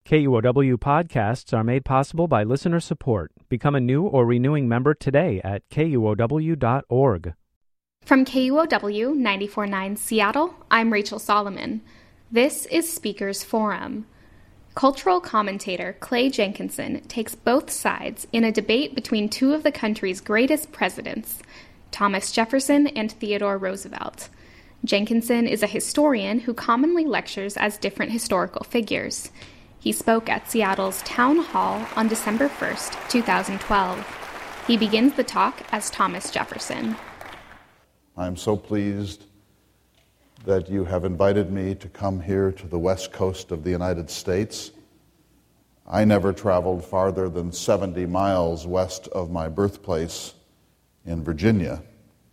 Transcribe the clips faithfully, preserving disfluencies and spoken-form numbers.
K U O W podcasts are made possible by listener support. Become a new or renewing member today at K U O W dot org. From K U O W ninety-four point nine Seattle, I'm Rachel Solomon. This is Speakers Forum. Cultural commentator Clay Jenkinson takes both sides in a debate between two of the country's greatest presidents, Thomas Jefferson and Theodore Roosevelt. Jenkinson is a historian who commonly lectures as different historical figures. He spoke at Seattle's Town Hall on December first, two thousand twelve. He begins the talk as Thomas Jefferson. I'm so pleased that you have invited me to come here to the west coast of the United States. I never traveled farther than seventy miles west of my birthplace in Virginia.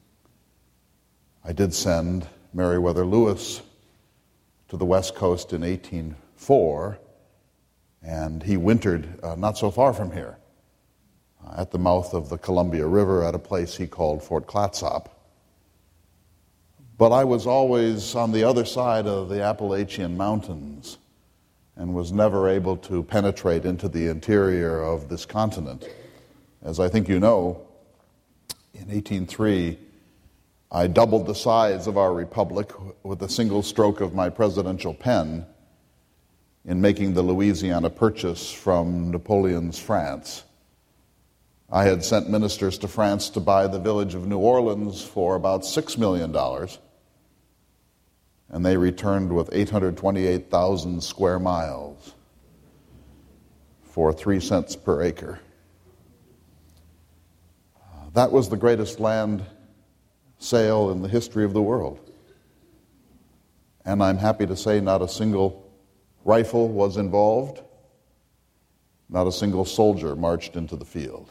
I did send Meriwether Lewis to the west coast in eighteen oh four, and he wintered uh, not so far from here, uh, at the mouth of the Columbia River at a place he called Fort Clatsop. But I was always on the other side of the Appalachian Mountains and was never able to penetrate into the interior of this continent. As I think you know, in eighteen oh three, I doubled the size of our republic with a single stroke of my presidential pen in making the Louisiana Purchase from Napoleon's France. I had sent ministers to France to buy the village of New Orleans for about six million dollars, and they returned with eight hundred twenty-eight thousand square miles for three cents per acre. Uh, that was the greatest land sale in the history of the world. And I'm happy to say not a single rifle was involved, not a single soldier marched into the field.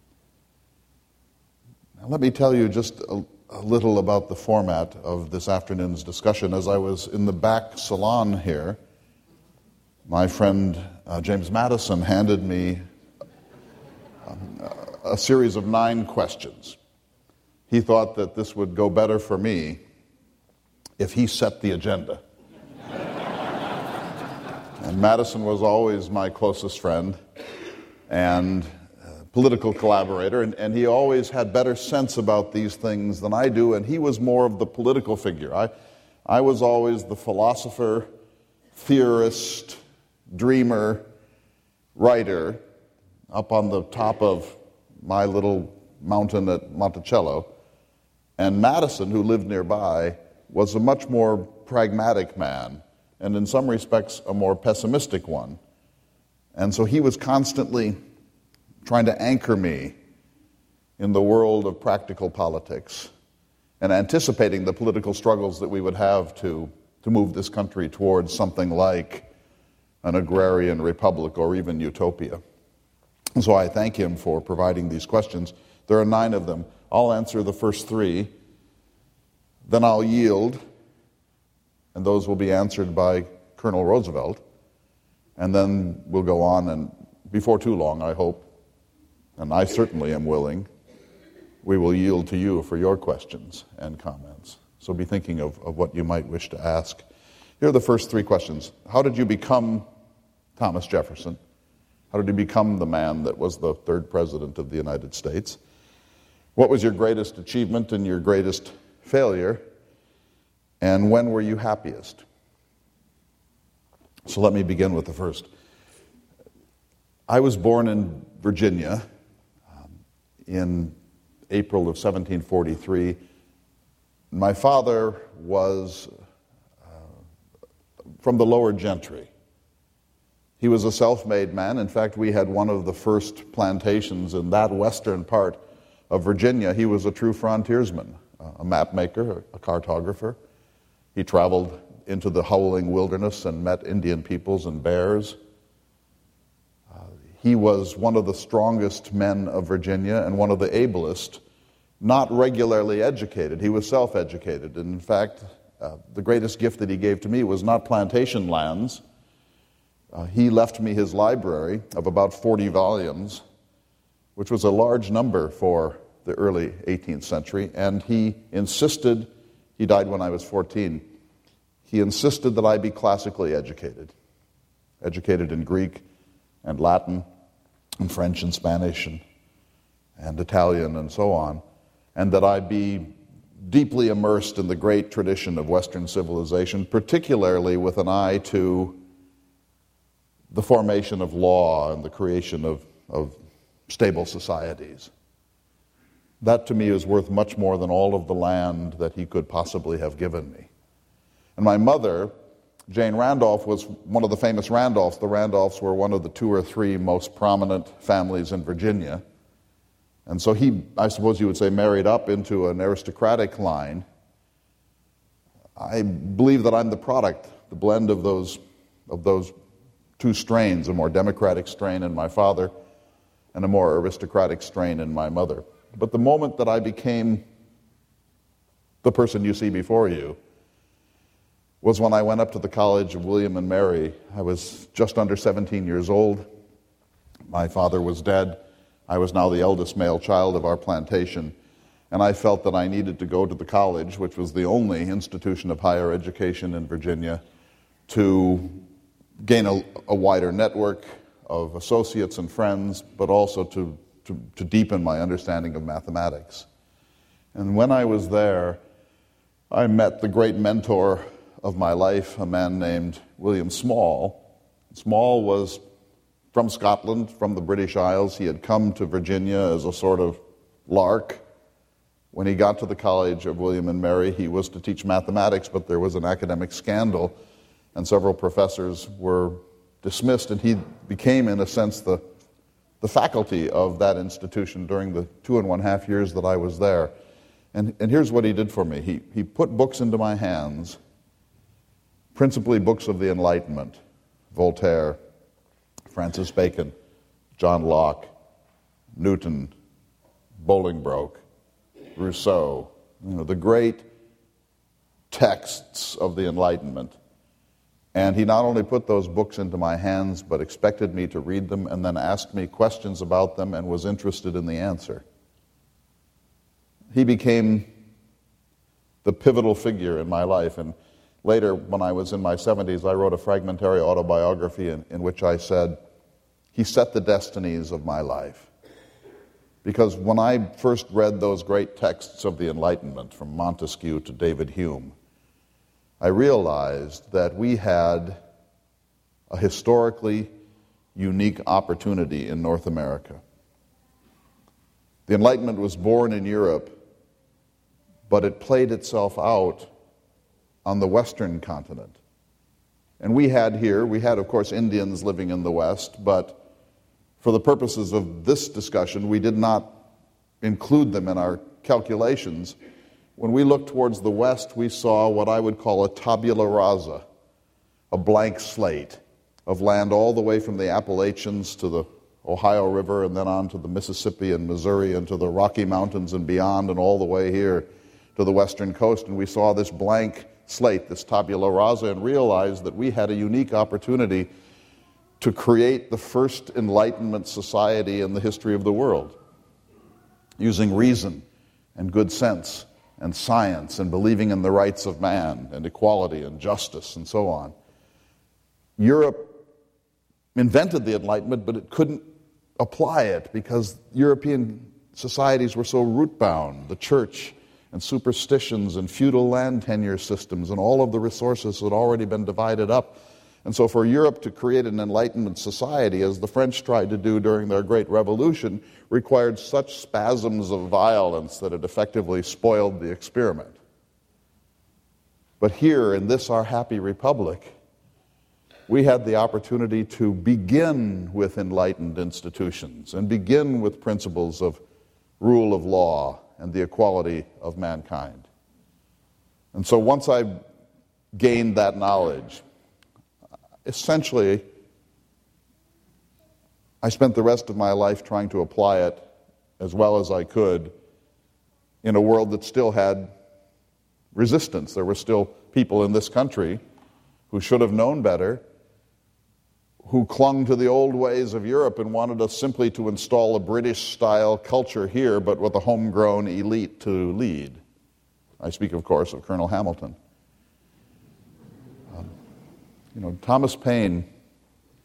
Now, let me tell you just a, a little about the format of this afternoon's discussion. As I was in the back salon here, my friend uh, James Madison handed me um, a series of nine questions. He thought that this would go better for me if he set the agenda. And Madison was always my closest friend and uh, political collaborator, and, and he always had better sense about these things than I do, and he was more of the political figure. I, I was always the philosopher, theorist, dreamer, writer up on the top of my little mountain at Monticello. And Madison, who lived nearby, was a much more pragmatic man, and in some respects a more pessimistic one. And so he was constantly trying to anchor me in the world of practical politics and anticipating the political struggles that we would have to, to move this country towards something like an agrarian republic or even utopia. And so I thank him for providing these questions. There are nine of them. I'll answer the first three, then I'll yield, and those will be answered by Colonel Roosevelt, and then we'll go on, and before too long, I hope, and I certainly am willing, we will yield to you for your questions and comments. So be thinking of, of what you might wish to ask. Here are the first three questions. How did you become Thomas Jefferson? How did you become the man that was the third president of the United States? What was your greatest achievement and your greatest failure? And when were you happiest? So let me begin with the first. I was born in Virginia um, in April of seventeen forty-three. My father was uh, from the lower gentry. He was a self-made man. In fact, we had one of the first plantations in that western part of Virginia. He was a true frontiersman, a map maker, a cartographer. He traveled into the howling wilderness and met Indian peoples and bears. Uh, he was one of the strongest men of Virginia and one of the ablest, not regularly educated. He was self-educated. And in fact, uh, the greatest gift that he gave to me was not plantation lands. Uh, he left me his library of about forty volumes, which was a large number for the early eighteenth century, and he insisted, he died when I was fourteen, he insisted that I be classically educated. educated in Greek and Latin and French and Spanish and, and Italian and so on, and that I be deeply immersed in the great tradition of Western civilization, particularly with an eye to the formation of law and the creation of, of stable societies. That to me is worth much more than all of the land that he could possibly have given me. And my mother, Jane Randolph, was one of the famous Randolphs. The Randolphs were one of the two or three most prominent families in Virginia. And so he, I suppose you would say, married up into an aristocratic line. I believe that I'm the product, the blend of those, of those two strains, a more democratic strain in my father and a more aristocratic strain in my mother. But the moment that I became the person you see before you was when I went up to the College of William and Mary. I was just under seventeen years old. My father was dead. I was now the eldest male child of our plantation, and I felt that I needed to go to the college, which was the only institution of higher education in Virginia, to gain a, a wider network of associates and friends, but also to, to, to deepen my understanding of mathematics. And when I was there, I met the great mentor of my life, a man named William Small. Small was from Scotland, from the British Isles. He had come to Virginia as a sort of lark. When he got to the College of William and Mary, he was to teach mathematics, but there was an academic scandal, and several professors were dismissed, and he became, in a sense, the, the faculty of that institution during the two and one half years that I was there. And, and here's what he did for me. He, he put books into my hands, principally books of the Enlightenment, Voltaire, Francis Bacon, John Locke, Newton, Bolingbroke, Rousseau, you know, the great texts of the Enlightenment. And he not only put those books into my hands, but expected me to read them and then asked me questions about them and was interested in the answer. He became the pivotal figure in my life. And later, when I was in my seventies, I wrote a fragmentary autobiography in, in which I said, he set the destinies of my life. Because when I first read those great texts of the Enlightenment, from Montesquieu to David Hume, I realized that we had a historically unique opportunity in North America. The Enlightenment was born in Europe, but it played itself out on the Western continent. And we had here, we had, of course, Indians living in the West, but for the purposes of this discussion, we did not include them in our calculations. When we looked towards the West, we saw what I would call a tabula rasa, a blank slate of land all the way from the Appalachians to the Ohio River and then on to the Mississippi and Missouri and to the Rocky Mountains and beyond and all the way here to the western coast. And we saw this blank slate, this tabula rasa, and realized that we had a unique opportunity to create the first Enlightenment society in the history of the world, using reason and good sense and science and believing in the rights of man and equality and justice and so on. Europe invented the Enlightenment, but it couldn't apply it because European societies were so root-bound. The church and superstitions and feudal land tenure systems and all of the resources had already been divided up. And so for Europe to create an Enlightenment society, as the French tried to do during their Great Revolution, required such spasms of violence that it effectively spoiled the experiment. But here, in this our happy republic, we had the opportunity to begin with enlightened institutions and begin with principles of rule of law and the equality of mankind. And so once I gained that knowledge, essentially, I spent the rest of my life trying to apply it as well as I could in a world that still had resistance. There were still people in this country who should have known better, who clung to the old ways of Europe and wanted us simply to install a British-style culture here, but with a homegrown elite to lead. I speak, of course, of Colonel Hamilton. Um, you know, Thomas Paine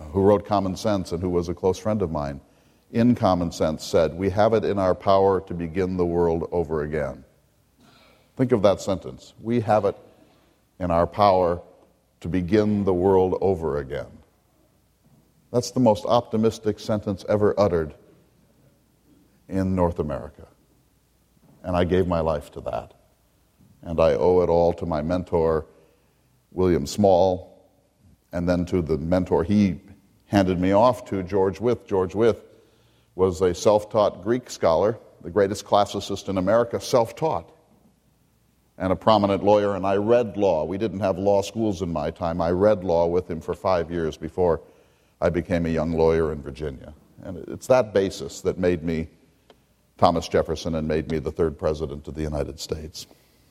who wrote Common Sense and who was a close friend of mine, in Common Sense said, "We have it in our power to begin the world over again." Think of that sentence. We have it in our power to begin the world over again. That's the most optimistic sentence ever uttered in North America. And I gave my life to that. And I owe it all to my mentor, William Small, and then to the mentor he handed me off to, George Wythe. George Wythe was a self-taught Greek scholar, the greatest classicist in America, self-taught, and a prominent lawyer, and I read law. We didn't have law schools in my time. I read law with him for five years before I became a young lawyer in Virginia. And it's that basis that made me Thomas Jefferson and made me the third president of the United States.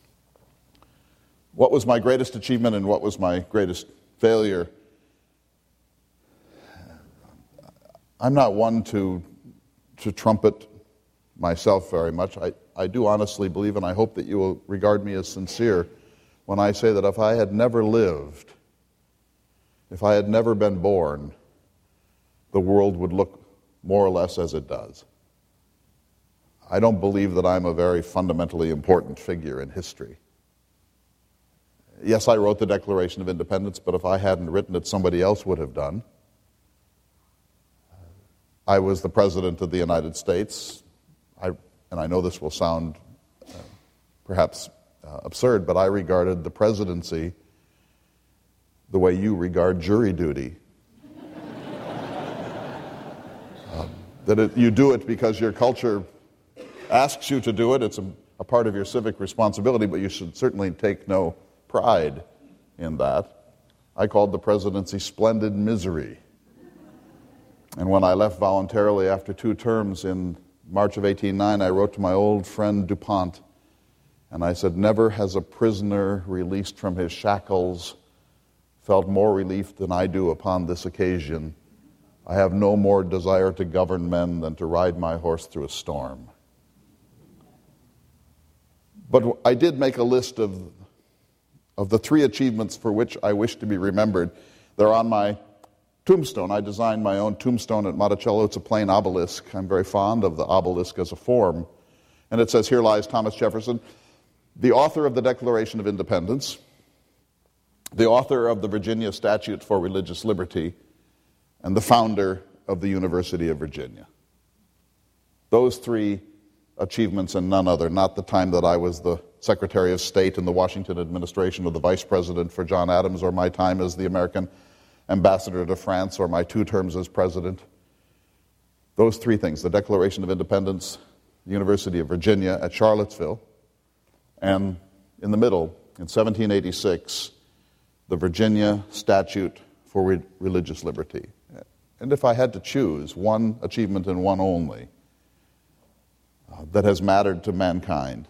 What was my greatest achievement and what was my greatest failure? I'm not one to, to trumpet myself very much. I, I do honestly believe, and I hope that you will regard me as sincere when I say that if I had never lived, if I had never been born, the world would look more or less as it does. I don't believe that I'm a very fundamentally important figure in history. Yes, I wrote the Declaration of Independence, but if I hadn't written it, somebody else would have done. I was the President of the United States. I, and I know this will sound uh, perhaps uh, absurd, but I regarded the presidency the way you regard jury duty. um, that it, you do it because your culture asks you to do it. It's a, a part of your civic responsibility, but you should certainly take no pride in that. I called the presidency splendid misery. And when I left voluntarily after two terms in March of eighteen oh nine, I wrote to my old friend DuPont, and I said, "Never has a prisoner released from his shackles felt more relief than I do upon this occasion. I have no more desire to govern men than to ride my horse through a storm." But I did make a list of, of the three achievements for which I wish to be remembered. They're on my tombstone. I designed my own tombstone at Monticello. It's a plain obelisk. I'm very fond of the obelisk as a form. And it says, "Here lies Thomas Jefferson, the author of the Declaration of Independence, the author of the Virginia Statute for Religious Liberty, and the founder of the University of Virginia." Those three achievements and none other, not the time that I was the Secretary of State in the Washington administration or the Vice President for John Adams, or my time as the American Ambassador to France, or my two terms as President. Those three things, the Declaration of Independence, the University of Virginia at Charlottesville, and in the middle, in seventeen eighty-six, the Virginia Statute for Re- Religious Liberty. And if I had to choose one achievement and one only uh, that has mattered to mankind,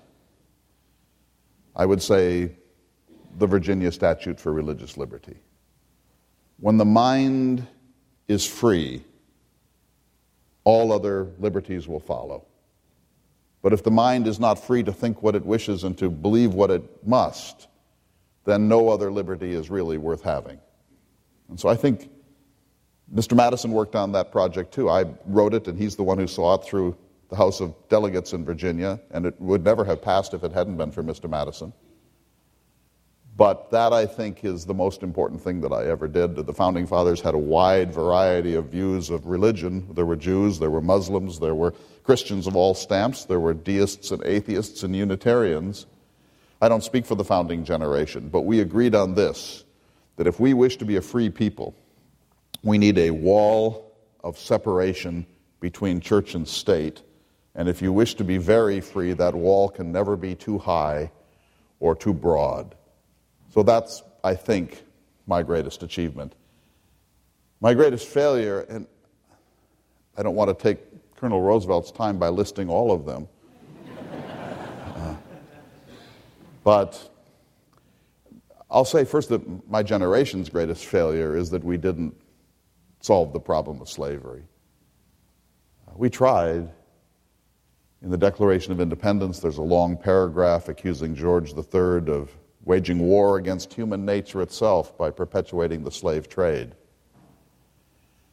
I would say the Virginia Statute for Religious Liberty. When the mind is free, all other liberties will follow. But if the mind is not free to think what it wishes and to believe what it must, then no other liberty is really worth having. And so I think Mister Madison worked on that project too. I wrote it, and he's the one who saw it through the House of Delegates in Virginia, and it would never have passed if it hadn't been for Mister Madison. But that, I think, is the most important thing that I ever did. The Founding Fathers had a wide variety of views of religion. There were Jews, there were Muslims, there were Christians of all stamps, there were deists and atheists and Unitarians. I don't speak for the founding generation, but we agreed on this, that if we wish to be a free people, we need a wall of separation between church and state. And if you wish to be very free, that wall can never be too high or too broad. So that's, I think, my greatest achievement. My greatest failure, and I don't want to take Colonel Roosevelt's time by listing all of them, uh, but I'll say first that my generation's greatest failure is that we didn't solve the problem of slavery. Uh, we tried. In the Declaration of Independence, there's a long paragraph accusing George the Third of waging war against human nature itself by perpetuating the slave trade.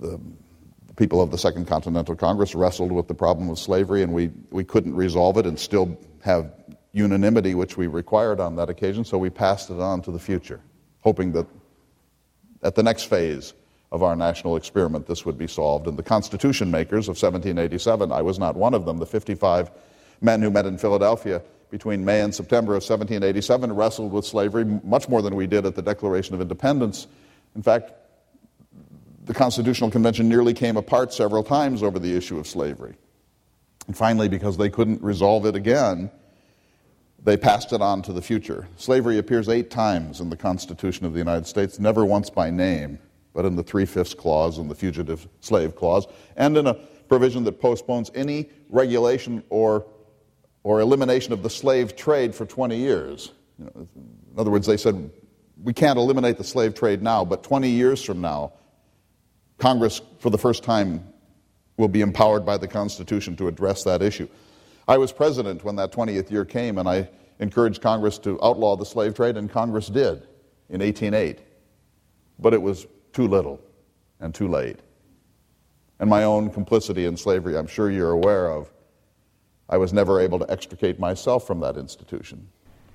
the people of the Second Continental Congress wrestled with the problem of slavery, and we, we couldn't resolve it and still have unanimity, which we required on that occasion, so we passed it on to the future, hoping that at the next phase of our national experiment this would be solved. And the Constitution makers of seventeen eighty-seven, I was not one of them, the fifty-five men who met in Philadelphia between May and September of seventeen eighty-seven wrestled with slavery much more than we did at the Declaration of Independence. In fact, the Constitutional Convention nearly came apart several times over the issue of slavery. And finally, because they couldn't resolve it again, they passed it on to the future. Slavery appears eight times in the Constitution of the United States, never once by name, but in the Three-Fifths Clause and the Fugitive Slave Clause, and in a provision that postpones any regulation or, or elimination of the slave trade for twenty years. You know, in other words, they said, we can't eliminate the slave trade now, but twenty years from now, Congress, for the first time, will be empowered by the Constitution to address that issue. I was president when that twentieth year came, and I encouraged Congress to outlaw the slave trade, and Congress did in eighteen oh eight. But it was too little and too late. And my own complicity in slavery, I'm sure you're aware of, I was never able to extricate myself from that institution.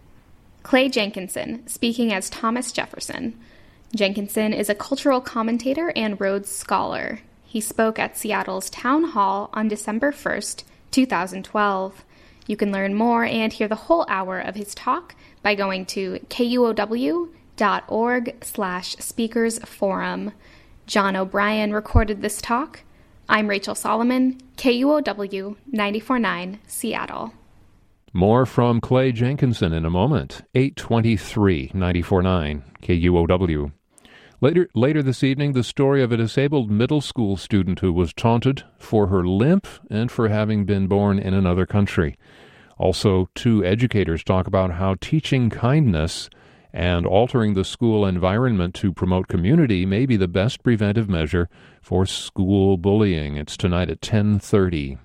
Clay Jenkinson, speaking as Thomas Jefferson. Jenkinson is a cultural commentator and Rhodes Scholar. He spoke at Seattle's Town Hall on December first, two thousand twelve. You can learn more and hear the whole hour of his talk by going to kuow dot org slash speakers forum. John O'Brien recorded this talk. I'm Rachel Solomon, K U O W ninety-four point nine, Seattle. More from Clay Jenkinson in a moment. eight twenty-three, ninety-four point nine, K U O W. Later, later this evening, the story of a disabled middle school student who was taunted for her limp and for having been born in another country. Also, two educators talk about how teaching kindness and altering the school environment to promote community may be the best preventive measure for school bullying. It's tonight at ten thirty.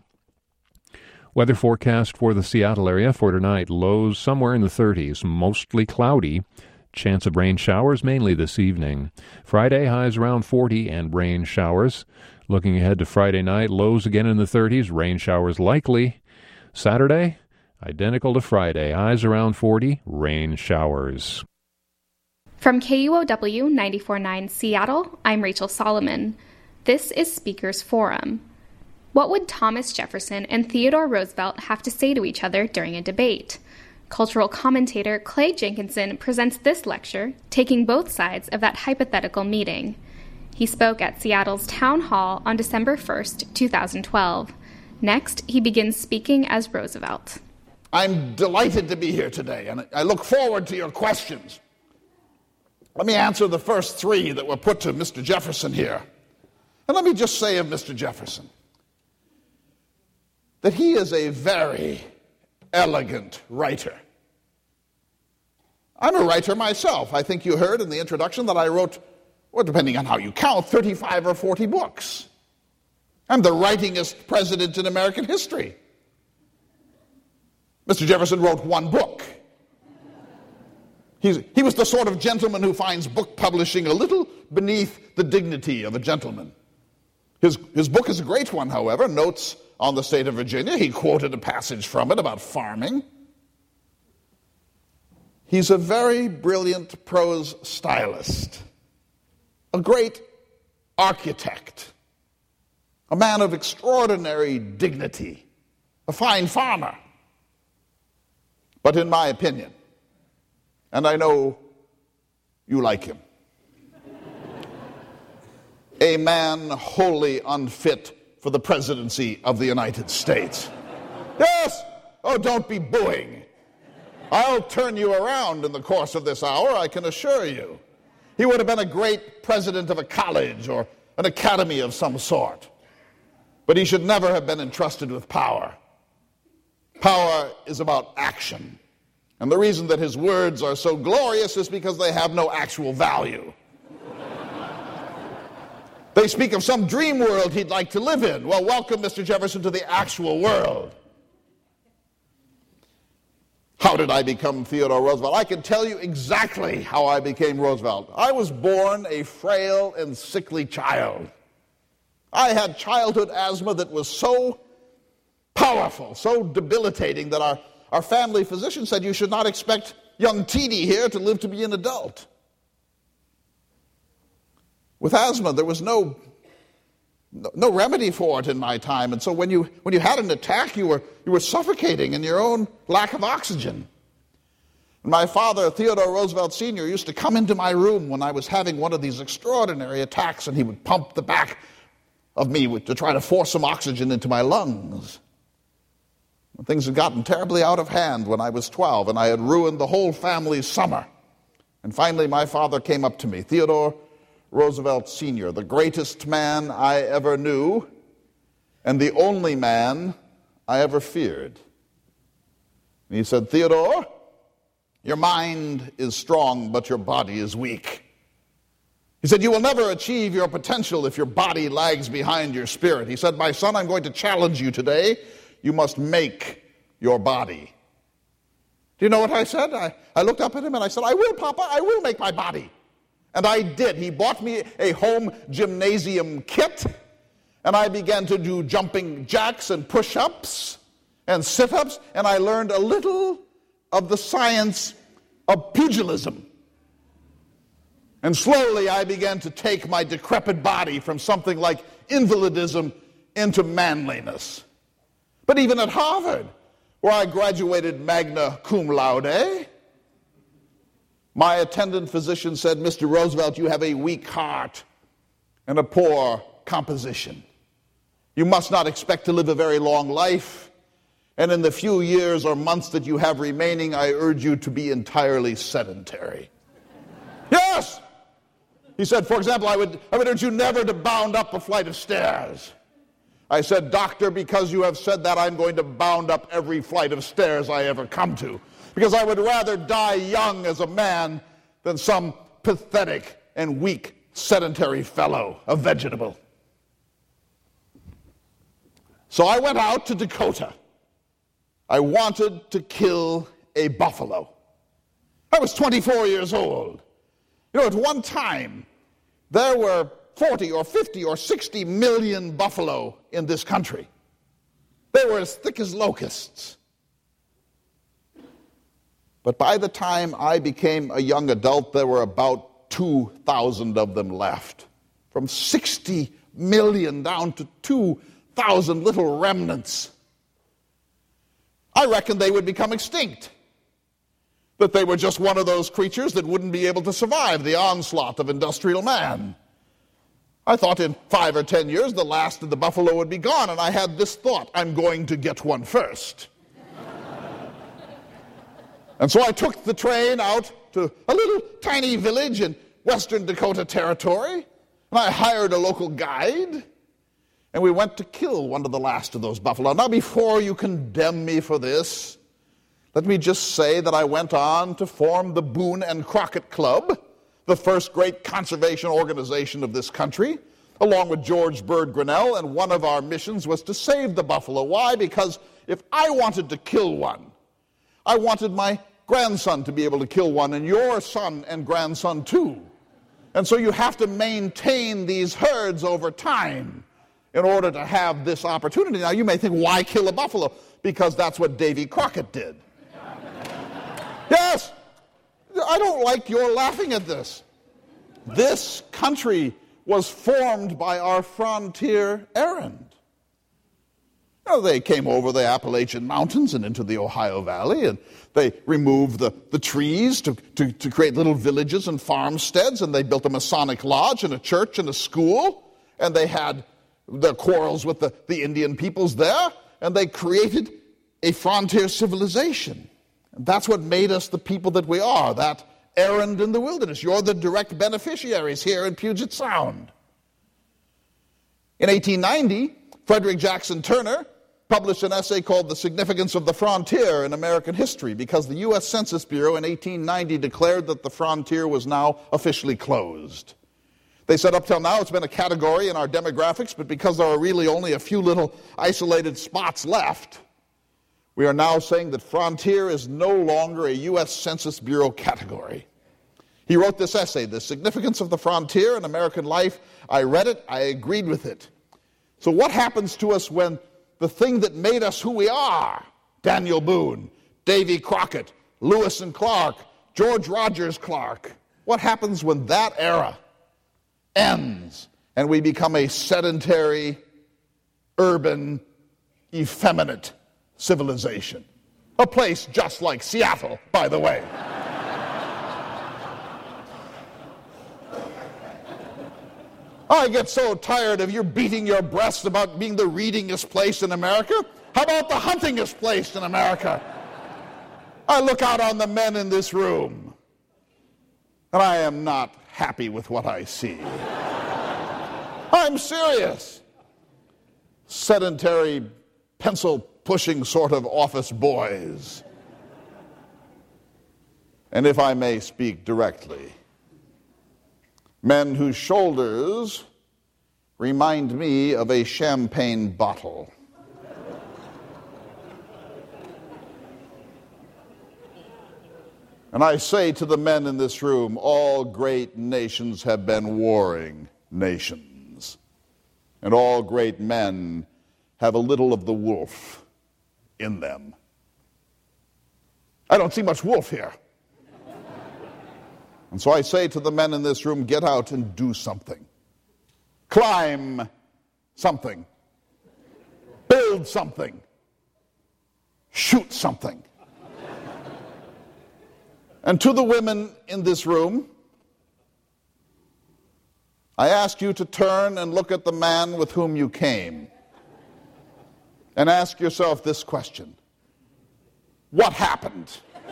Weather forecast for the Seattle area for tonight, lows somewhere in the thirties, mostly cloudy. Chance of rain showers mainly this evening. Friday, highs around forty and rain showers. Looking ahead to Friday night, lows again in the thirties, rain showers likely. Saturday, identical to Friday, highs around forty, rain showers. From K U O W ninety-four point nine Seattle, I'm Rachel Solomon. This is Speakers Forum. What would Thomas Jefferson and Theodore Roosevelt have to say to each other during a debate? Cultural commentator Clay Jenkinson presents this lecture, taking both sides of that hypothetical meeting. He spoke at Seattle's Town Hall on December first, two thousand twelve. Next, he begins speaking as Roosevelt. I'm delighted to be here today, and I look forward to your questions. Let me answer the first three that were put to Mister Jefferson here. And let me just say of Mister Jefferson that he is a very elegant writer. I'm a writer myself. I think you heard in the introduction that I wrote, well, depending on how you count, thirty-five or forty books. I'm the writingest president in American history. Mister Jefferson wrote one book. He's, he was the sort of gentleman who finds book publishing a little beneath the dignity of a gentleman. His, his book is a great one, however, Notes on the State of Virginia. He quoted a passage from it about farming. He's a very brilliant prose stylist, a great architect, a man of extraordinary dignity, a fine farmer. But in my opinion, and I know you like him, a man wholly unfit for the presidency of the United States. Yes! Oh, don't be booing. I'll turn you around in the course of this hour, I can assure you. He would have been a great president of a college or an academy of some sort. But he should never have been entrusted with power. Power is about action. And the reason that his words are so glorious is because they have no actual value. They speak of some dream world he'd like to live in. Well, welcome, Mister Jefferson, to the actual world. How did I become Theodore Roosevelt? I can tell you exactly how I became Roosevelt. I was born a frail and sickly child. I had childhood asthma that was so powerful, so debilitating that our, our family physician said, you should not expect young T D here to live to be an adult. With asthma, there was no, no, no remedy for it in my time, and so when you, when you had an attack, you were, you were suffocating in your own lack of oxygen. My father, Theodore Roosevelt Senior, used to come into my room when I was having one of these extraordinary attacks, and he would pump the back of me to try to force some oxygen into my lungs. Things had gotten terribly out of hand when I was twelve, and I had ruined the whole family's summer. And finally, my father came up to me, Theodore Roosevelt Senior, the greatest man I ever knew, and the only man I ever feared. And he said, Theodore, your mind is strong, but your body is weak. He said, you will never achieve your potential if your body lags behind your spirit. He said, my son, I'm going to challenge you today. You must make your body. Do you know what I said? I, I looked up at him and I said, I will, Papa, I will make my body. And I did. He bought me a home gymnasium kit, and I began to do jumping jacks and push-ups and sit-ups, and I learned a little of the science of pugilism. And slowly I began to take my decrepit body from something like invalidism into manliness. But even at Harvard, where I graduated magna cum laude, my attendant physician said, Mister Roosevelt, you have a weak heart and a poor composition. You must not expect to live a very long life, and in the few years or months that you have remaining, I urge you to be entirely sedentary. Yes! He said, for example, I would, I would urge you never to bound up a flight of stairs. I said, Doctor, because you have said that, I'm going to bound up every flight of stairs I ever come to, because I would rather die young as a man than some pathetic and weak sedentary fellow, a vegetable. So I went out to Dakota. I wanted to kill a buffalo. I was twenty-four years old. You know, at one time, there were forty or fifty or sixty million buffalo in this country. They were as thick as locusts. But by the time I became a young adult, there were about two thousand of them left. From sixty million down to two thousand little remnants. I reckoned they would become extinct. That they were just one of those creatures that wouldn't be able to survive the onslaught of industrial man. I thought in five or ten years the last of the buffalo would be gone, and I had this thought, I'm going to get one first. And so I took the train out to a little tiny village in western Dakota Territory, and I hired a local guide, and we went to kill one of the last of those buffalo. Now, before you condemn me for this, let me just say that I went on to form the Boone and Crockett Club, the first great conservation organization of this country, along with George Bird Grinnell, and one of our missions was to save the buffalo. Why? Because if I wanted to kill one, I wanted my grandson to be able to kill one, and your son and grandson too. And so you have to maintain these herds over time in order to have this opportunity. Now you may think, why kill a buffalo? Because that's what Davy Crockett did. Yes! I don't like your laughing at this. This country was formed by our frontier errand. You know, they came over the Appalachian Mountains and into the Ohio Valley, and they removed the, the trees to, to, to create little villages and farmsteads, and they built a Masonic lodge and a church and a school, and they had their quarrels with the, the Indian peoples there, and they created a frontier civilization. And that's what made us the people that we are, that errand in the wilderness. You're the direct beneficiaries here in Puget Sound. In eighteen ninety, Frederick Jackson Turner published an essay called The Significance of the Frontier in American History, because the U S Census Bureau in eighteen ninety declared that the frontier was now officially closed. They said up till now it's been a category in our demographics, but because there are really only a few little isolated spots left, we are now saying that frontier is no longer a U S Census Bureau category. He wrote this essay, The Significance of the Frontier in American Life. I read it, I agreed with it. So what happens to us when the thing that made us who we are, Daniel Boone, Davy Crockett, Lewis and Clark, George Rogers Clark, what happens when that era ends and we become a sedentary, urban, effeminate civilization? A place just like Seattle, by the way. I get so tired of your beating your breast about being the readingest place in America. How about the huntingest place in America? I look out on the men in this room, and I am not happy with what I see. I'm serious. Sedentary, pencil-pushing sort of office boys. And if I may speak directly, men whose shoulders remind me of a champagne bottle. And I say to the men in this room, all great nations have been warring nations. And all great men have a little of the wolf in them. I don't see much wolf here. And so I say to the men in this room, get out and do something. Climb something. Build something. Shoot something. And to the women in this room, I ask you to turn and look at the man with whom you came and ask yourself this question: what happened?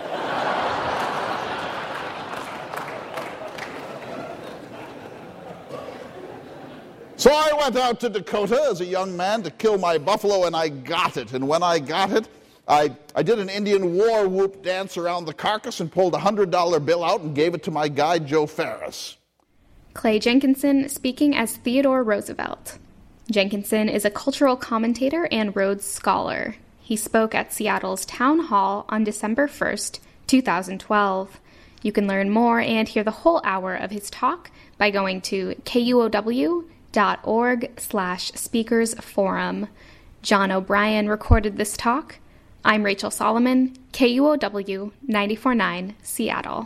So I went out to Dakota as a young man to kill my buffalo, and I got it. And when I got it, I, I did an Indian war whoop dance around the carcass and pulled a one hundred dollar bill out and gave it to my guide, Joe Ferris. Clay Jenkinson speaking as Theodore Roosevelt. Jenkinson is a cultural commentator and Rhodes Scholar. He spoke at Seattle's Town Hall on December first, two thousand twelve. You can learn more and hear the whole hour of his talk by going to kuow dot org slash speakers forum. John O'Brien recorded this talk. I'm Rachel Solomon, K U O W ninety-four point nine, Seattle.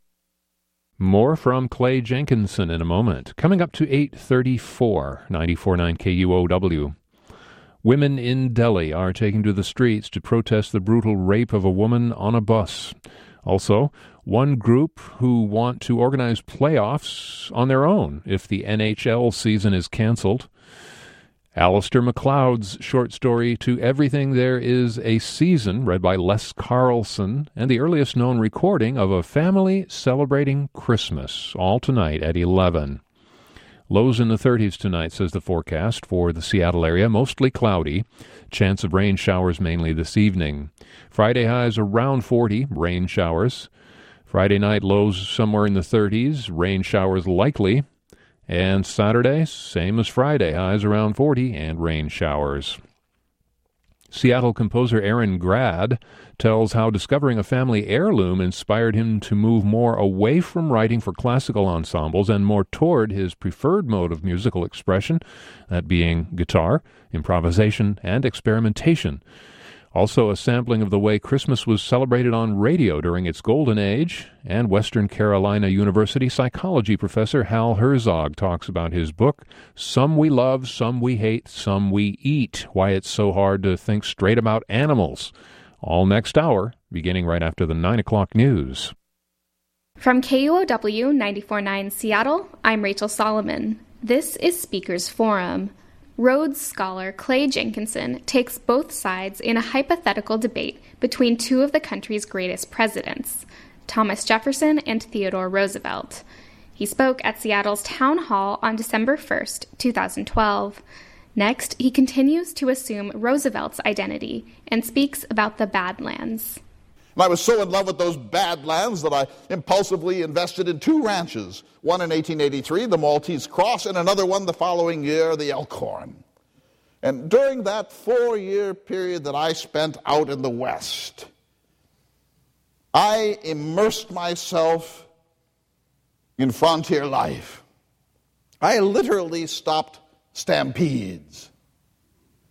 More from Clay Jenkinson in a moment. Coming up to eight thirty-four, ninety-four point nine K U O W. Women in Delhi are taking to the streets to protest the brutal rape of a woman on a bus. Also, one group who want to organize playoffs on their own if the N H L season is canceled. Alistair MacLeod's short story, To Everything There Is a Season, read by Les Carlson, and the earliest known recording of a family celebrating Christmas, all tonight at eleven. Lows in the thirties tonight, says the forecast for the Seattle area, mostly cloudy. Chance of rain showers mainly this evening. Friday highs around forty, rain showers. Friday night lows somewhere in the thirties, rain showers likely. And Saturday, same as Friday, highs around forty and rain showers. Seattle composer Aaron Grad tells how discovering a family heirloom inspired him to move more away from writing for classical ensembles and more toward his preferred mode of musical expression, that being guitar, improvisation, and experimentation. Also a sampling of the way Christmas was celebrated on radio during its golden age, and Western Carolina University psychology professor Hal Herzog talks about his book, Some We Love, Some We Hate, Some We Eat, Why It's So Hard to Think Straight About Animals. All next hour, beginning right after the nine o'clock news. From K U O W ninety-four point nine Seattle, I'm Rachel Solomon. This is Speakers Forum. Rhodes Scholar Clay Jenkinson takes both sides in a hypothetical debate between two of the country's greatest presidents, Thomas Jefferson and Theodore Roosevelt. He spoke at Seattle's Town Hall on December first, two thousand twelve. Next, he continues to assume Roosevelt's identity and speaks about the Badlands. And I was so in love with those Badlands that I impulsively invested in two ranches, one in eighteen eighty-three, the Maltese Cross, and another one the following year, the Elkhorn. And during that four-year period that I spent out in the West, I immersed myself in frontier life. I literally stopped stampedes.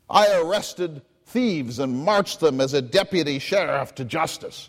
I arrested thieves and marched them as a deputy sheriff to justice.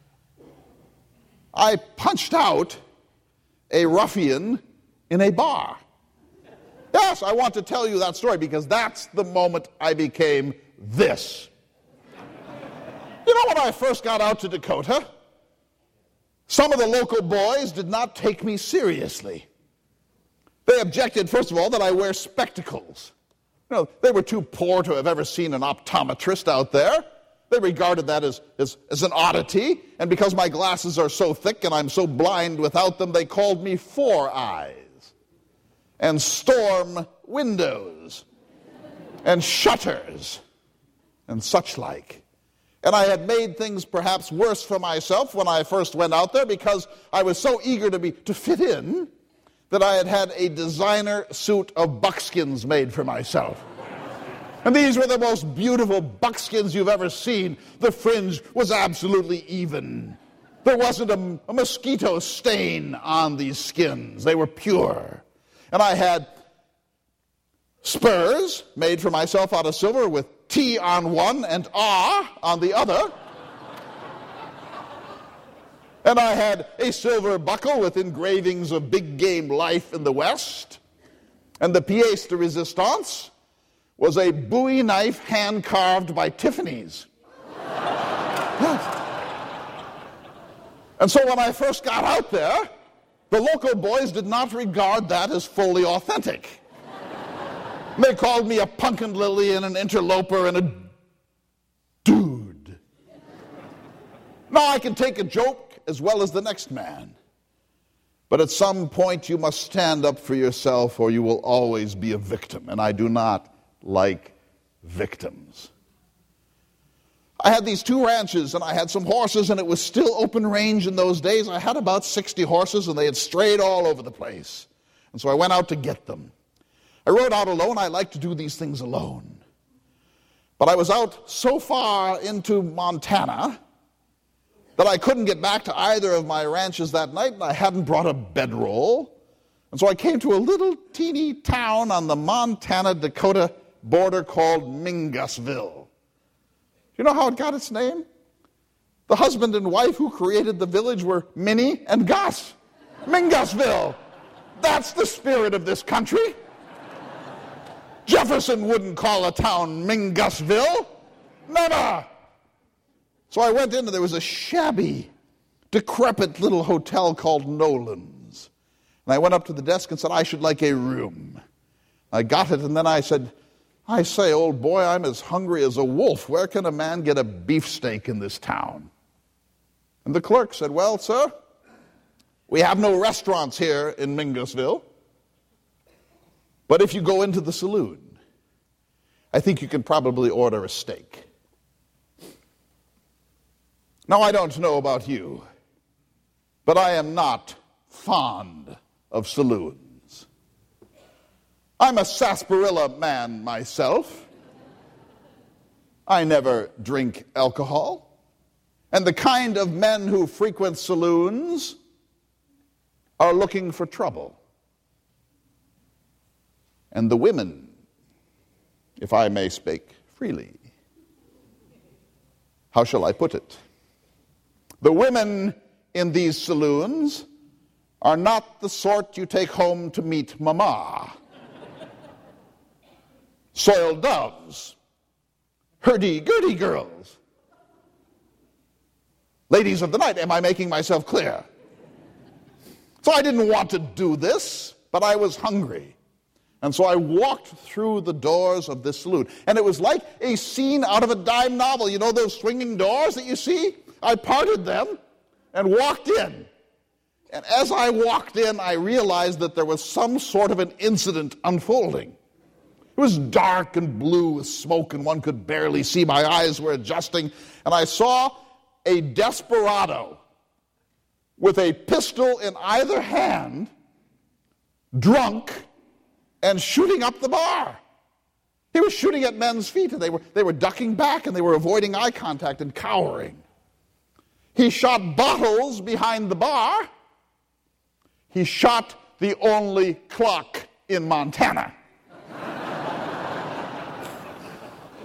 I punched out a ruffian in a bar. Yes, I want to tell you that story because that's the moment I became this. You know, when I first got out to Dakota, some of the local boys did not take me seriously. They objected, first of all, that I wear spectacles. You know, they were too poor to have ever seen an optometrist out there. They regarded that as, as, as an oddity, and because my glasses are so thick and I'm so blind without them, they called me Four Eyes, and Storm Windows, and Shutters, and such like. And I had made things perhaps worse for myself when I first went out there because I was so eager to be to fit in that I had had a designer suit of buckskins made for myself. And these were the most beautiful buckskins you've ever seen. The fringe was absolutely even. There wasn't a, a mosquito stain on these skins. They were pure. And I had spurs made for myself out of silver with T on one and R on the other. And I had a silver buckle with engravings of big game life in the West. And the pièce de résistance was a Bowie knife hand-carved by Tiffany's. Yes. And so when I first got out there, the local boys did not regard that as fully authentic. They called me a punkin lily and an interloper and a dude. Now I can take a joke as well as the next man. But at some point you must stand up for yourself or you will always be a victim. And I do not like victims. I had these two ranches and I had some horses and it was still open range in those days. I had about sixty horses and they had strayed all over the place. And so I went out to get them. I rode out alone. I like to do these things alone. But I was out so far into Montana that I couldn't get back to either of my ranches that night, and I hadn't brought a bedroll. And so I came to a little teeny town on the Montana-Dakota border called Mingusville. You know how it got its name? The husband and wife who created the village were Minnie and Gus. Mingusville. That's the spirit of this country. Jefferson wouldn't call a town Mingusville. Never. So I went in and there was a shabby, decrepit little hotel called Nolan's. And I went up to the desk and said, I should like a room. I got it and then I said, I say, old boy, I'm as hungry as a wolf. Where can a man get a beefsteak in this town? And the clerk said, well, sir, we have no restaurants here in Mingusville. But if you go into the saloon, I think you can probably order a steak. Now, I don't know about you, but I am not fond of saloons. I'm a sarsaparilla man myself. I never drink alcohol. And the kind of men who frequent saloons are looking for trouble. And the women, if I may speak freely, how shall I put it? The women in these saloons are not the sort you take home to meet mama. Soiled doves, hurdy-gurdy girls. Ladies of the night, am I making myself clear? So I didn't want to do this, but I was hungry. And so I walked through the doors of this saloon. And it was like a scene out of a dime novel. You know those swinging doors that you see? I parted them and walked in. And as I walked in, I realized that there was some sort of an incident unfolding. It was dark and blue with smoke, and one could barely see. My eyes were adjusting, and I saw a desperado with a pistol in either hand, drunk, and shooting up the bar. He was shooting at men's feet, and they were, they were ducking back, and they were avoiding eye contact and cowering. He shot bottles behind the bar. He shot the only clock in Montana.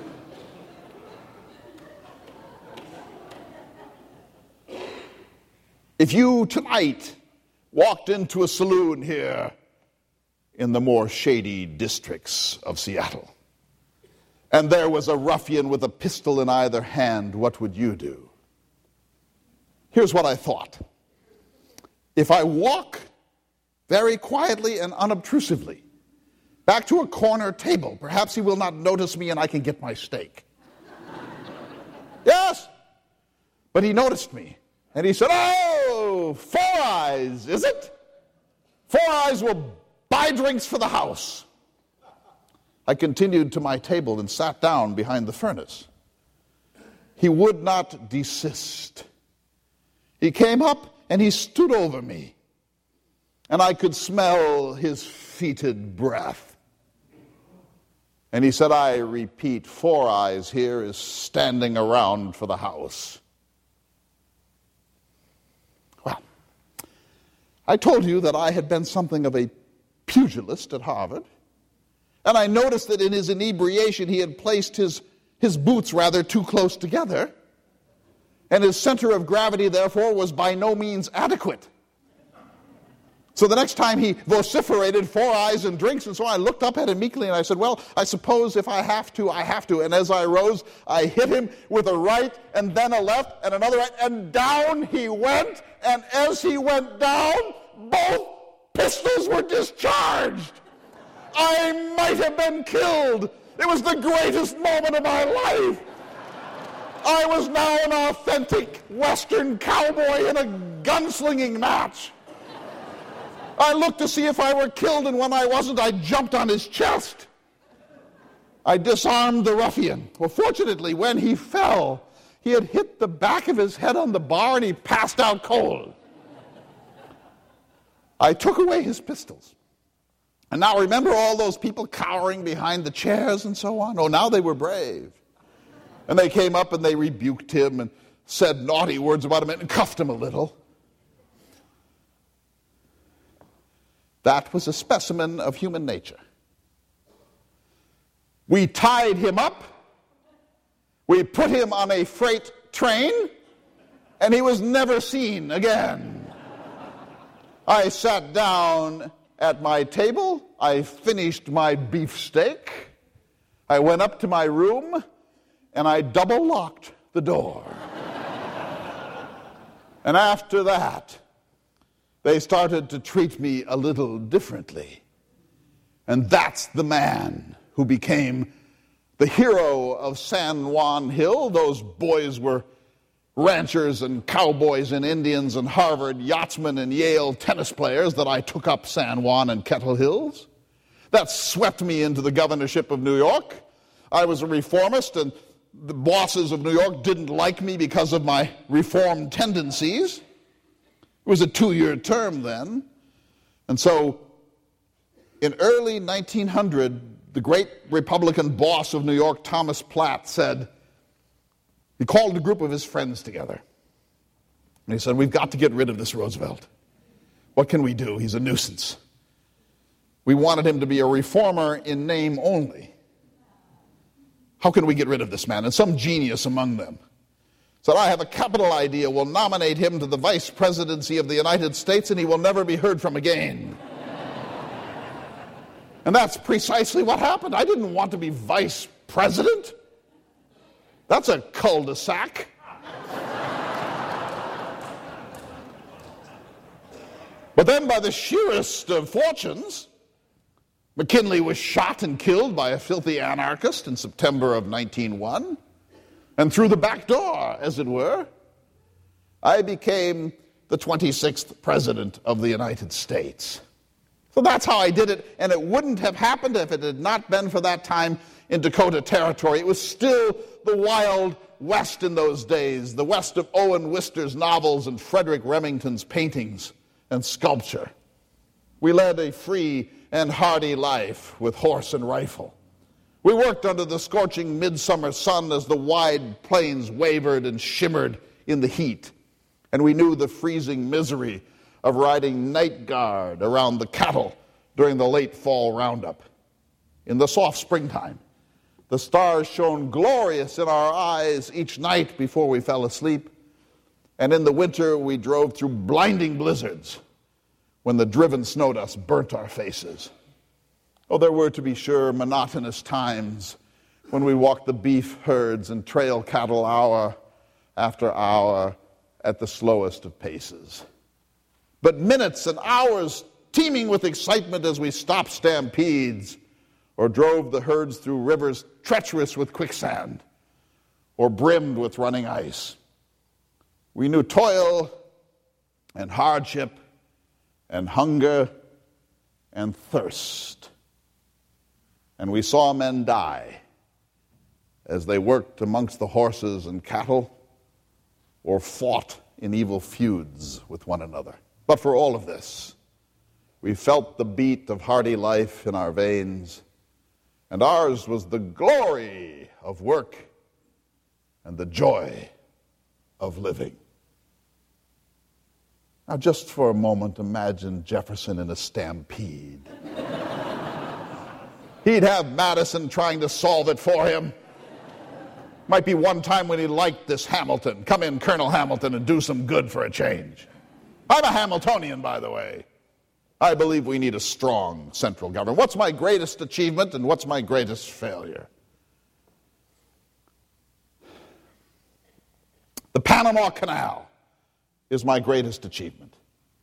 If you tonight walked into a saloon here in the more shady districts of Seattle, and there was a ruffian with a pistol in either hand, what would you do? Here's what I thought. If I walk very quietly and unobtrusively back to a corner table, perhaps he will not notice me and I can get my steak. Yes, but he noticed me. And he said, "Oh, Four Eyes, is it? Four Eyes will buy drinks for the house." I continued to my table and sat down behind the furnace. He would not desist. He came up and he stood over me, and I could smell his fetid breath. And he said, "I repeat, Four Eyes here is standing around for the house." Well, I told you that I had been something of a pugilist at Harvard, and I noticed that in his inebriation he had placed his, his boots rather too close together, and his center of gravity, therefore, was by no means adequate. So the next time he vociferated Four Eyes and drinks, and so I looked up at him meekly and I said, "Well, I suppose if I have to, I have to." And as I rose, I hit him with a right and then a left and another right, and down he went. And as he went down, both pistols were discharged. I might have been killed. It was the greatest moment of my life. I was now an authentic Western cowboy in a gunslinging match. I looked to see if I were killed, and when I wasn't, I jumped on his chest. I disarmed the ruffian. Well, fortunately, when he fell, he had hit the back of his head on the bar, and he passed out cold. I took away his pistols. And now remember all those people cowering behind the chairs and so on? Oh, now they were brave. And they came up and they rebuked him and said naughty words about him and cuffed him a little. That was a specimen of human nature. We tied him up, we put him on a freight train, and he was never seen again. I sat down at my table, I finished my beefsteak, I went up to my room, and I double-locked the door. And after that, they started to treat me a little differently. And that's the man who became the hero of San Juan Hill. Those boys were ranchers and cowboys and Indians and Harvard yachtsmen and Yale tennis players that I took up San Juan and Kettle Hills. That swept me into the governorship of New York. I was a reformist, and the bosses of New York didn't like me because of my reform tendencies. It was a two-year term then. And so in early nineteen hundred, the great Republican boss of New York, Thomas Platt, said, he called a group of his friends together. And he said, "We've got to get rid of this Roosevelt. What can we do? He's a nuisance." We wanted him to be a reformer in name only. How can we get rid of this man? And some genius among them said, "I have a capital idea. We'll nominate him to the vice presidency of the United States, and he will never be heard from again." And that's precisely what happened. I didn't want to be vice president. That's a cul-de-sac. But then, by the sheerest of fortunes, McKinley was shot and killed by a filthy anarchist in September of nineteen oh one. And through the back door, as it were, I became the twenty-sixth president of the United States. So that's how I did it, and it wouldn't have happened if it had not been for that time in Dakota Territory. It was still the Wild West in those days, the West of Owen Wister's novels and Frederick Remington's paintings and sculpture. We led a free and hardy life with horse and rifle. We worked under the scorching midsummer sun as the wide plains wavered and shimmered in the heat. And we knew the freezing misery of riding night guard around the cattle during the late fall roundup. In the soft springtime, the stars shone glorious in our eyes each night before we fell asleep. And in the winter, we drove through blinding blizzards when the driven snow dust burnt our faces. Oh, there were, to be sure, monotonous times when we walked the beef herds and trail cattle hour after hour at the slowest of paces. But minutes and hours teeming with excitement as we stopped stampedes or drove the herds through rivers treacherous with quicksand or brimmed with running ice. We knew toil and hardship and hunger and thirst. And we saw men die as they worked amongst the horses and cattle or fought in evil feuds with one another. But for all of this, we felt the beat of hardy life in our veins, and ours was the glory of work and the joy of living. Now, just for a moment, imagine Jefferson in a stampede. He'd have Madison trying to solve it for him. Might be one time when he liked this Hamilton. Come in, Colonel Hamilton, and do some good for a change. I'm a Hamiltonian, by the way. I believe we need a strong central government. What's my greatest achievement and what's my greatest failure? The Panama Canal is my greatest achievement.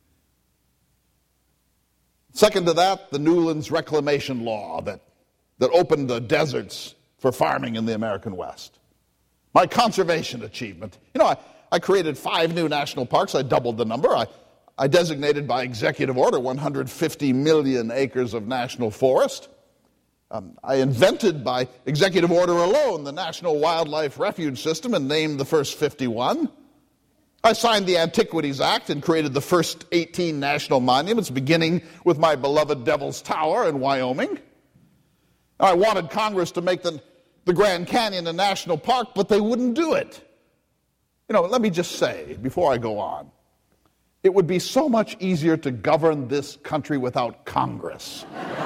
Second to that, the Newlands Reclamation Law that, that opened the deserts for farming in the American West. My conservation achievement. You know, I, I created five new national parks. I doubled the number. I, I designated by executive order one hundred fifty million acres of national forest. Um, I invented by executive order alone the National Wildlife Refuge System and named the first fifty-one. I signed the Antiquities Act and created the first eighteen national monuments, beginning with my beloved Devil's Tower in Wyoming. I wanted Congress to make the, the Grand Canyon a national park, but they wouldn't do it. You know, let me just say, before I go on, it would be so much easier to govern this country without Congress.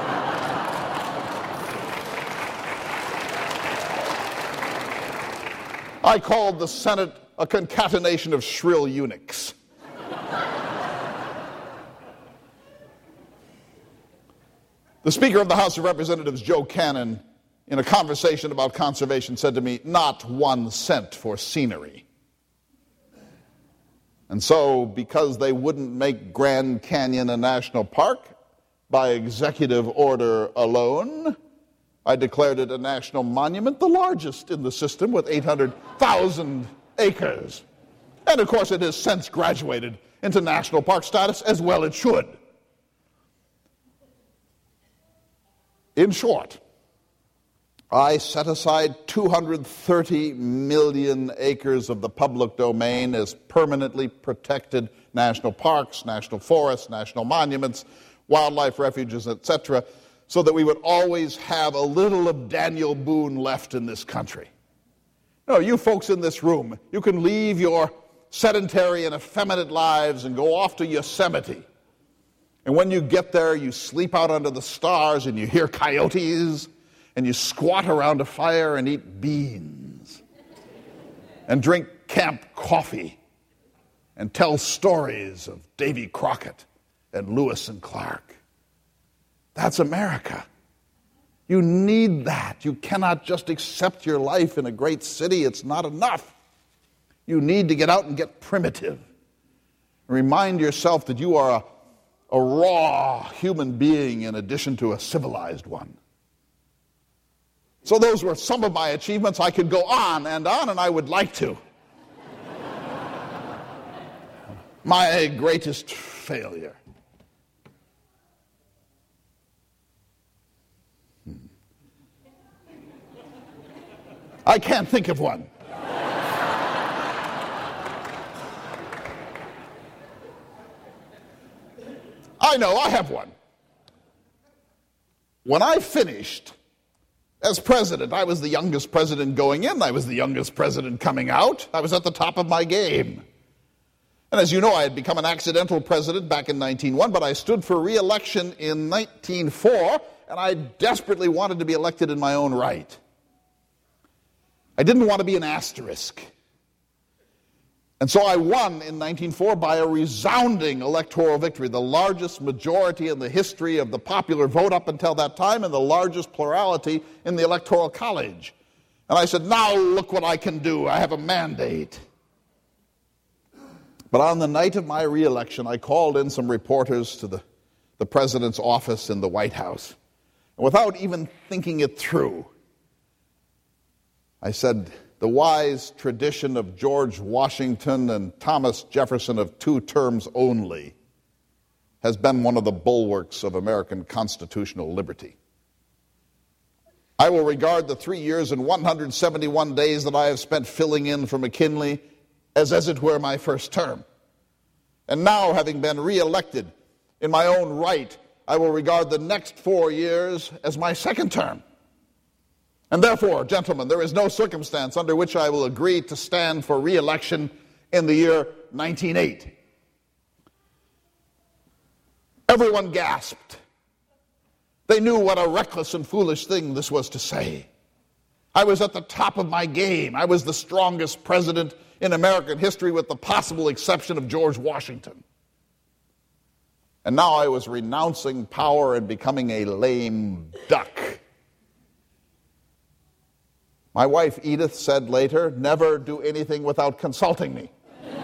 I called the Senate a concatenation of shrill eunuchs. The Speaker of the House of Representatives, Joe Cannon, in a conversation about conservation, said to me, "Not one cent for scenery." And so, because they wouldn't make Grand Canyon a national park by executive order alone, I declared it a national monument, the largest in the system, with eight hundred thousand acres. And of course, it has since graduated into national park status, as well it should. In short, I set aside two hundred thirty million acres of the public domain as permanently protected national parks, national forests, national monuments, wildlife refuges, et cetera, so that we would always have a little of Daniel Boone left in this country. No, you folks in this room, you can leave your sedentary and effeminate lives and go off to Yosemite. And when you get there, you sleep out under the stars and you hear coyotes and you squat around a fire and eat beans and drink camp coffee and tell stories of Davy Crockett and Lewis and Clark. That's America. You need that. You cannot just accept your life in a great city. It's not enough. You need to get out and get primitive. Remind yourself that you are a, a raw human being in addition to a civilized one. So those were some of my achievements. I could go on and on, and I would like to. My greatest failure. I can't think of one. I know, I have one. When I finished as president, I was the youngest president going in, I was the youngest president coming out, I was at the top of my game. And as you know, I had become an accidental president back in nineteen oh one, but I stood for re-election in nineteen oh four, and I desperately wanted to be elected in my own right. I didn't want to be an asterisk. And so I won in nineteen oh four by a resounding electoral victory, the largest majority in the history of the popular vote up until that time and the largest plurality in the Electoral College. And I said, now look what I can do. I have a mandate. But on the night of my re-election, I called in some reporters to the, the president's office in the White House. And without even thinking it through, I said, the wise tradition of George Washington and Thomas Jefferson of two terms only has been one of the bulwarks of American constitutional liberty. I will regard the three years and one hundred seventy-one days that I have spent filling in for McKinley as as it were my first term. And now, having been re-elected in my own right, I will regard the next four years as my second term. And therefore, gentlemen, there is no circumstance under which I will agree to stand for re-election in the year nineteen oh eight. Everyone gasped. They knew what a reckless and foolish thing this was to say. I was at the top of my game. I was the strongest president in American history with the possible exception of George Washington. And now I was renouncing power and becoming a lame duck. My wife Edith said later, never do anything without consulting me.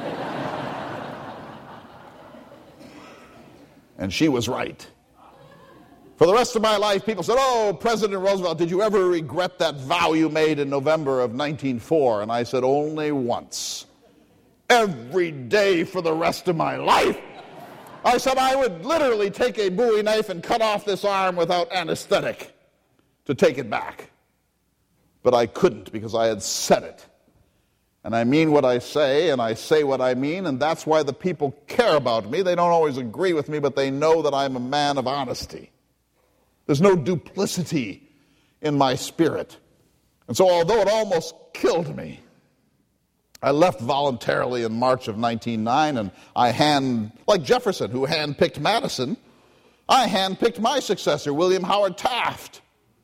And she was right. For the rest of my life, people said, oh, President Roosevelt, did you ever regret that vow you made in November of nineteen oh four? And I said, only once. Every day for the rest of my life. I said I would literally take a Bowie knife and cut off this arm without anesthetic to take it back. But I couldn't because I had said it. And I mean what I say, and I say what I mean, and that's why the people care about me. They don't always agree with me, but they know that I'm a man of honesty. There's no duplicity in my spirit. And so although it almost killed me, I left voluntarily in March of nineteen oh nine, and I hand, like Jefferson, who handpicked Madison, I handpicked my successor, William Howard Taft.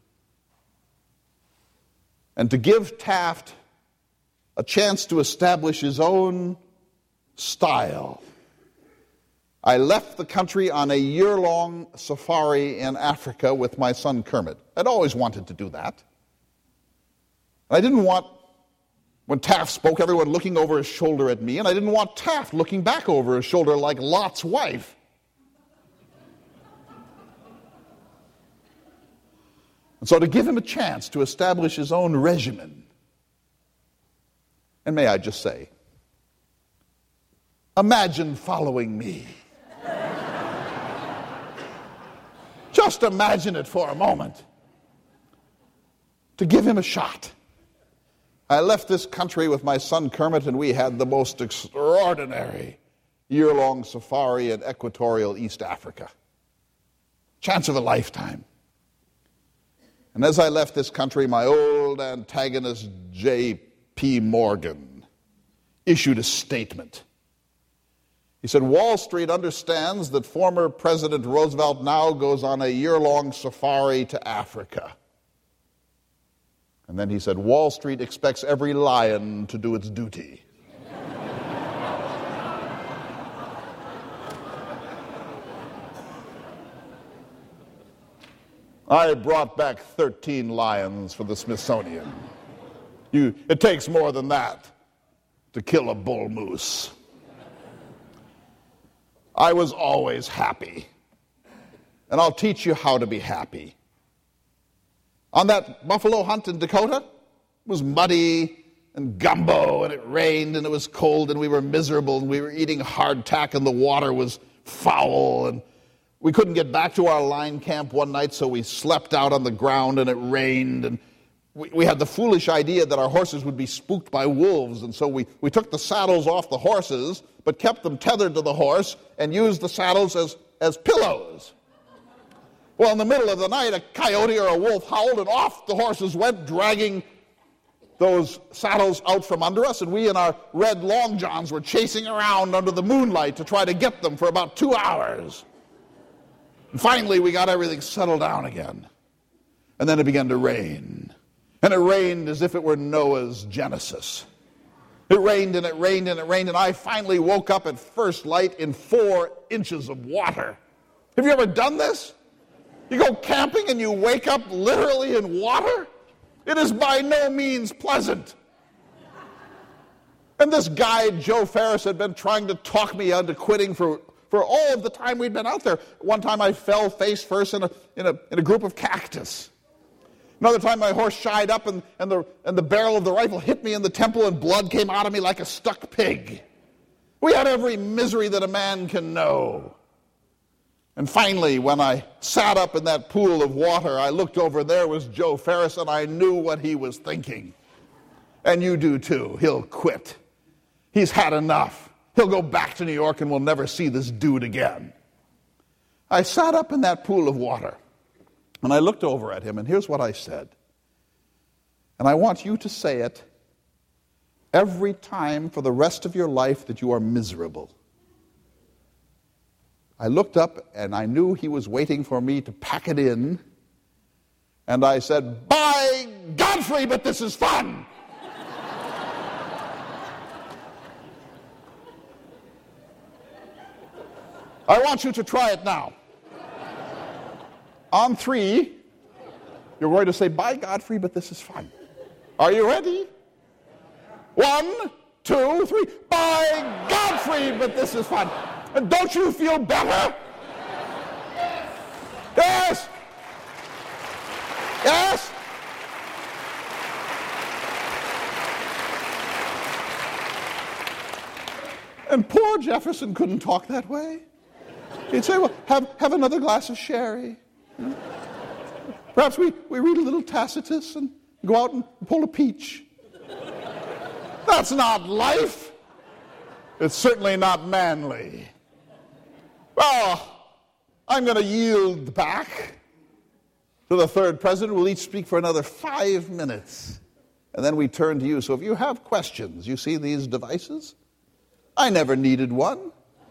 And to give Taft a chance to establish his own style, I left the country on a year-long safari in Africa with my son Kermit. I'd always wanted to do that. I didn't want, when Taft spoke, everyone looking over his shoulder at me, and I didn't want Taft looking back over his shoulder like Lot's wife. And so to give him a chance to establish his own regimen, and may I just say, imagine following me. Just imagine it for a moment. To give him a shot. I left this country with my son Kermit, and we had the most extraordinary year-long safari in equatorial East Africa. Chance of a lifetime. And as I left this country, my old antagonist, J P Morgan, issued a statement. He said, Wall Street understands that former President Roosevelt now goes on a year-long safari to Africa. And then he said, Wall Street expects every lion to do its duty. I brought back thirteen lions for the Smithsonian. You, it takes more than that to kill a bull moose. I was always happy. And I'll teach you how to be happy. On that buffalo hunt in Dakota, it was muddy and gumbo, and it rained, and it was cold, and we were miserable, and we were eating hardtack, and the water was foul, and we couldn't get back to our line camp one night, so we slept out on the ground, and it rained, and we, we had the foolish idea that our horses would be spooked by wolves, and so we, we took the saddles off the horses, but kept them tethered to the horse, and used the saddles as, as pillows. Well, in the middle of the night, a coyote or a wolf howled, and off the horses went, dragging those saddles out from under us, and we in our red long johns were chasing around under the moonlight to try to get them for about two hours. And finally, we got everything settled down again. And then it began to rain. And it rained as if it were Noah's Genesis. It rained and it rained and it rained, and I finally woke up at first light in four inches of water. Have you ever done this? You go camping and you wake up literally in water? It is by no means pleasant. And this guy, Joe Ferris, had been trying to talk me into quitting for, for all of the time we'd been out there. One time I fell face first in a, in a, in a group of cactus. Another time my horse shied up and, and, the, and the barrel of the rifle hit me in the temple and blood came out of me like a stuck pig. We had every misery that a man can know. And finally, when I sat up in that pool of water, I looked over, and there was Joe Ferris, and I knew what he was thinking. And you do too. He'll quit. He's had enough. He'll go back to New York and we'll never see this dude again. I sat up in that pool of water, and I looked over at him, and here's what I said. And I want you to say it every time for the rest of your life that you are miserable. I looked up, and I knew he was waiting for me to pack it in. And I said, by Godfrey, but this is fun! I want you to try it now. On three, you're going to say, by Godfrey, but this is fun. Are you ready? One, two, three. By Godfrey, but this is fun. And don't you feel better? Yes. Yes. And poor Jefferson couldn't talk that way. He'd say, well, have, have another glass of sherry. You know? Perhaps we, we read a little Tacitus and go out and pull a peach. That's not life. It's certainly not manly. Well, I'm going to yield back to the third president. We'll each speak for another five minutes. And then we turn to you. So if you have questions, you see these devices? I never needed one.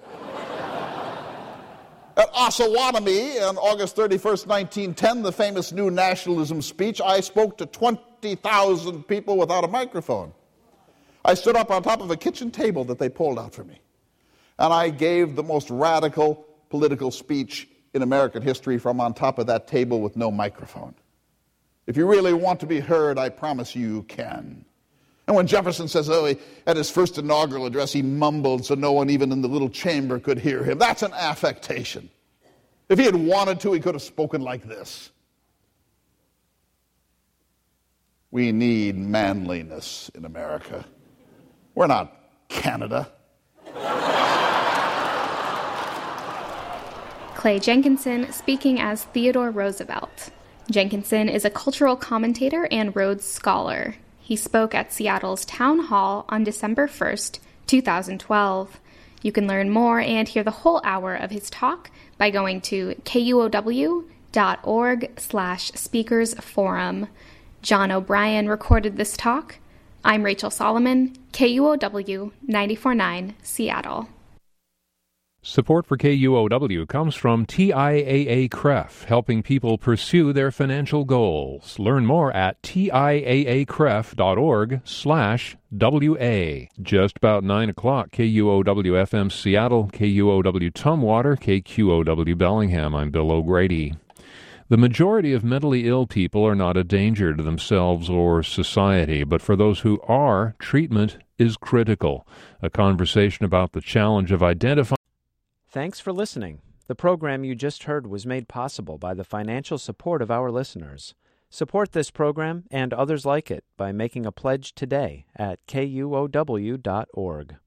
At Osawatomie on August thirty-first, nineteen ten, the famous New Nationalism speech, I spoke to twenty thousand people without a microphone. I stood up on top of a kitchen table that they pulled out for me. And I gave the most radical political speech in American history from on top of that table with no microphone. If you really want to be heard, I promise you you can. And when Jefferson says, oh, he, at his first inaugural address, he mumbled so no one even in the little chamber could hear him, that's an affectation. If he had wanted to, he could have spoken like this. We need manliness in America. We're not Canada. Clay Jenkinson speaking as Theodore Roosevelt. Jenkinson is a cultural commentator and Rhodes Scholar. He spoke at Seattle's Town Hall on December first, two thousand twelve. You can learn more and hear the whole hour of his talk by going to kuow dot org slash speakers forum. John O'Brien recorded this talk. I'm Rachel Solomon, K U O W ninety-four point nine, Seattle. Support for K U O W comes from T I A A C R E F, helping people pursue their financial goals. Learn more at T I A A C R E F dot org slash W A. Just about nine o'clock, K U O W F M Seattle, K U O W Tumwater, K Q O W Bellingham. I'm Bill O'Grady. The majority of mentally ill people are not a danger to themselves or society, but for those who are, treatment is critical. A conversation about the challenge of identifying. Thanks for listening. The program you just heard was made possible by the financial support of our listeners. Support this program and others like it by making a pledge today at K U O W dot org.